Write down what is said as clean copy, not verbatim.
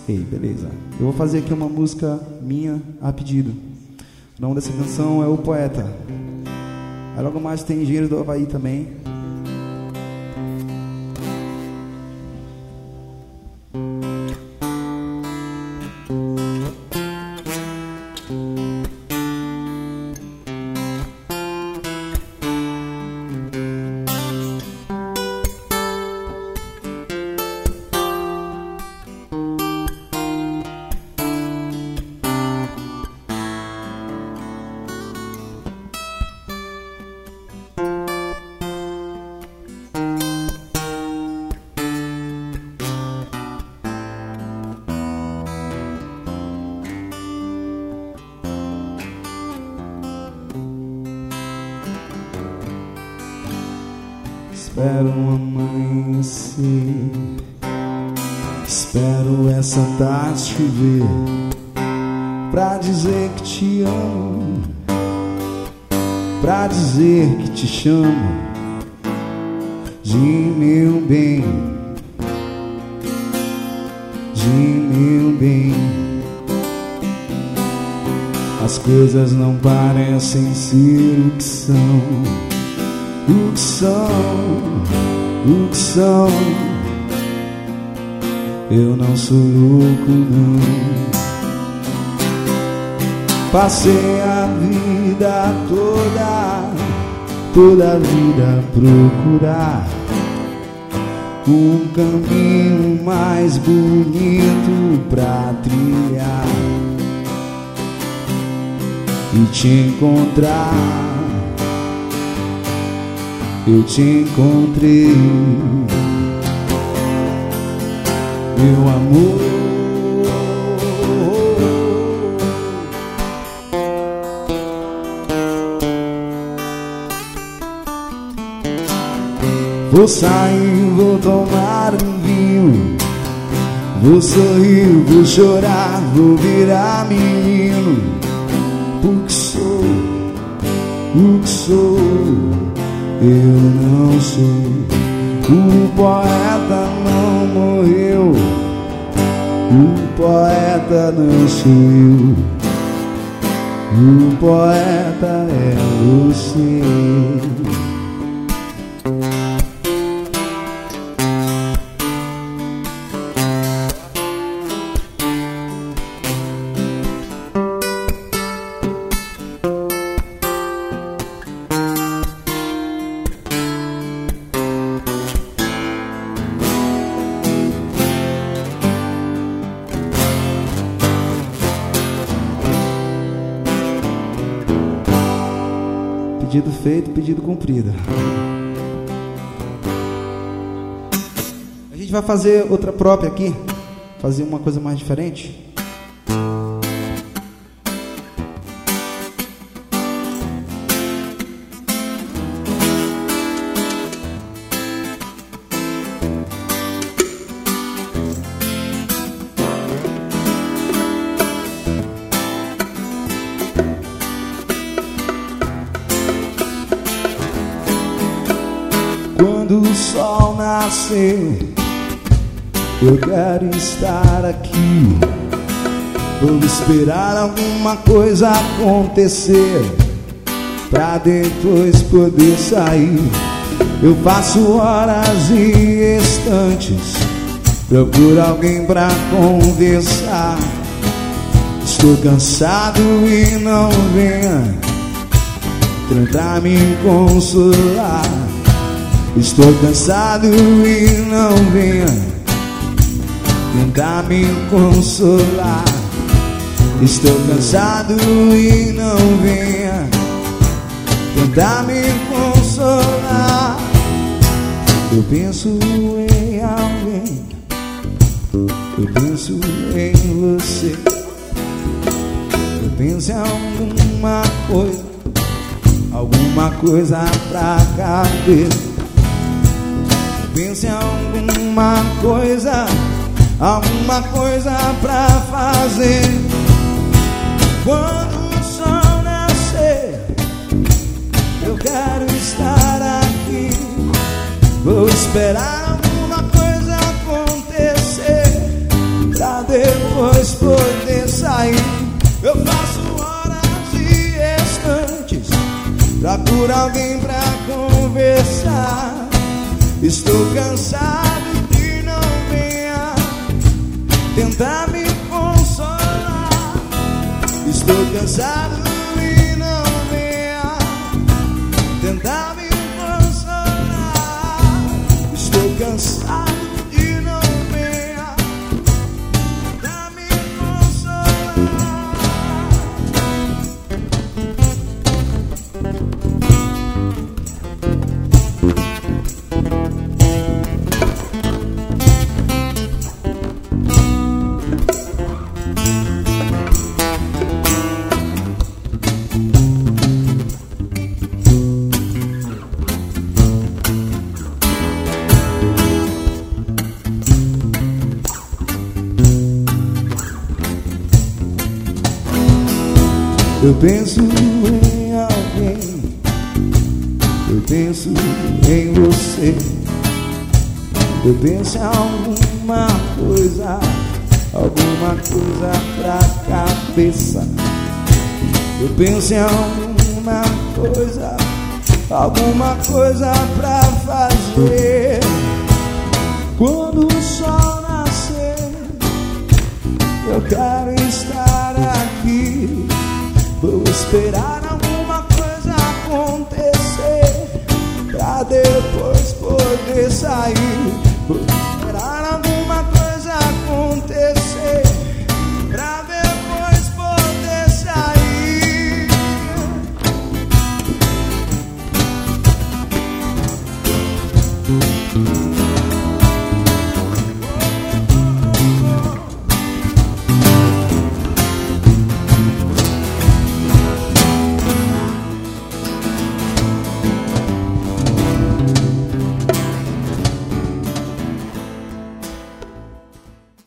Ei, beleza. Eu vou fazer aqui uma música minha a pedido. O nome dessa canção é O Poeta. Aí logo mais tem Engenheiro do Havaí também. Espero amanhecer, espero essa tarde chover, pra dizer que te amo, pra dizer que te chamo de meu bem, de meu bem. As coisas não parecem ser o que são, o que são, o que são. Eu não sou louco, não. Passei a vida toda a vida a procurar um caminho mais bonito pra trilhar e te encontrar. Eu te encontrei, meu amor. Vou sair, vou tomar um vinho, vou sorrir, vou chorar, vou virar menino, porque sou o que sou. Eu não sou, o poeta não morreu, o poeta não sou eu, o poeta é você. Pedido feito, pedido cumprido. A gente vai fazer outra própria aqui, fazer uma coisa mais diferente. Quando o sol nascer, eu quero estar aqui. Vou esperar alguma coisa acontecer, pra depois poder sair. Eu faço horas e instantes, procuro alguém pra conversar. Estou cansado e não venha tentar me consolar. Estou cansado e não venha tentar me consolar. Estou cansado e não venha tentar me consolar. Eu penso em alguém, eu penso em você. Eu penso em alguma coisa pra caber. Pense em alguma coisa pra fazer. Quando o sol nascer, eu quero estar aqui. Vou esperar alguma coisa acontecer, pra depois poder sair. Eu faço horas e instantes procuro alguém pra conversar. Estou cansado de não venha tentar me consolar. Estou cansado de não venha tentar me consolar. Estou cansado de não venha tentar me consolar. Eu penso em alguém, eu penso em você, eu penso em alguma coisa pra cabeça. Eu penso em alguma coisa pra fazer. Quando o sol nascer, eu quero estar aqui. Vou esperar